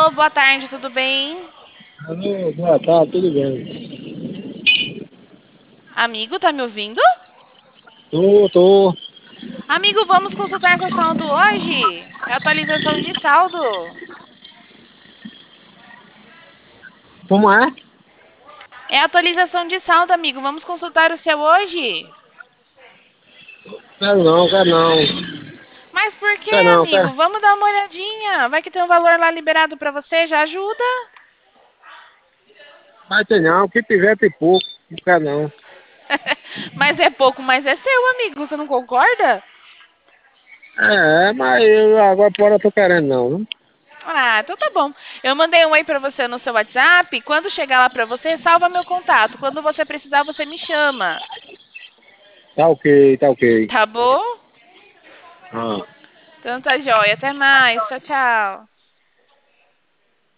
boa tarde, tudo bem? Alô, boa tarde, tudo bem? Amigo, tá me ouvindo? Tô. Amigo, vamos consultar seu saldo hoje? É atualização de saldo. Como é? É atualização de saldo, amigo. Vamos consultar o seu hoje? Quero não. Mas por que, Quero não, quero. amigo? Vamos dar uma olhadinha. Vai que tem um valor lá liberado pra você, já ajuda? Vai ter não, o que tiver tem pouco. Não quero não. Mas é pouco, mas é seu, amigo. Você não concorda? Mas eu agora por hora eu tô querendo não, viu? Ah, então tá bom. Eu mandei um aí pra você no seu WhatsApp. Quando chegar lá pra você, salva meu contato. Quando você precisar, você me chama. Tá ok, tá ok. Tá bom? Ah. Então tá jóia. Até mais. Tchau, tchau.